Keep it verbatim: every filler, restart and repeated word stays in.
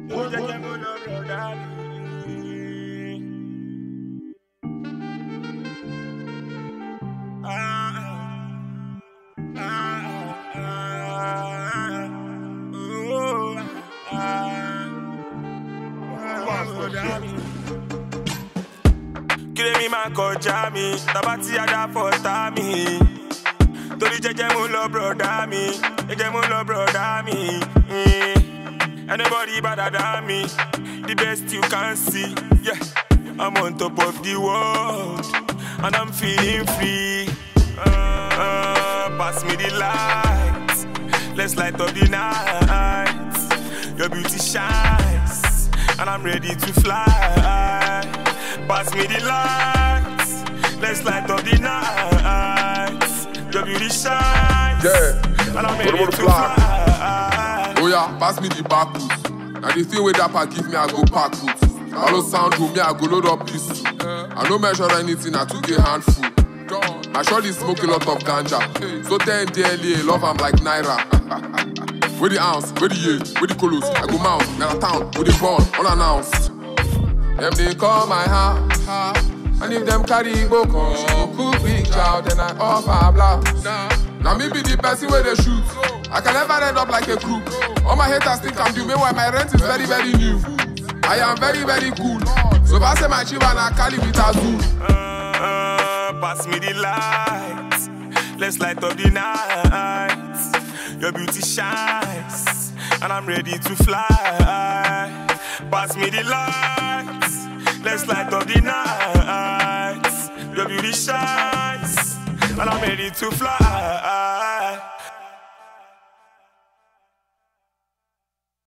Kile mi ma kọjá mi, tabati ada fọta mi. Torí jẹ́jẹ́ mo lọ broda mi, jẹ́jẹ́ mo lọ broda mi. Mm. Anybody better than me, the best you can see. Yeah, I'm on top of the world, and I'm feeling free. Uh, uh, pass me the light, let's light up the night. Your beauty shines, and I'm ready to fly. Pass me the lights, let's light up the night. Your beauty shines, yeah, and I'm ready to fly. fly. Oh yeah, pass me the back boots. Now the thing with that part give me, I go pack boots. I no sound room, me I go load up this too. I no measure anything, I took a handful. I surely smoke a lot of ganja. So ten D L A, love I'm like Naira. Where the ounce, where the year, where the colos, I go mount, now town, where the born, unannounced. Them they call my house, and if them carry go come, cook big child, then I offer blouse. Now me be the person where they shoot. I can never end up like a crew. All my haters think I'm due, meanwhile my rent is very, very new. I am very, very cool. So if I say my chiva and I call it with a zoo. Uh, uh, pass me the lights, let's light up the night. Your beauty shines, and I'm ready to fly. Pass me the lights, let's light up the night. Your beauty shines, and I'm ready to fly.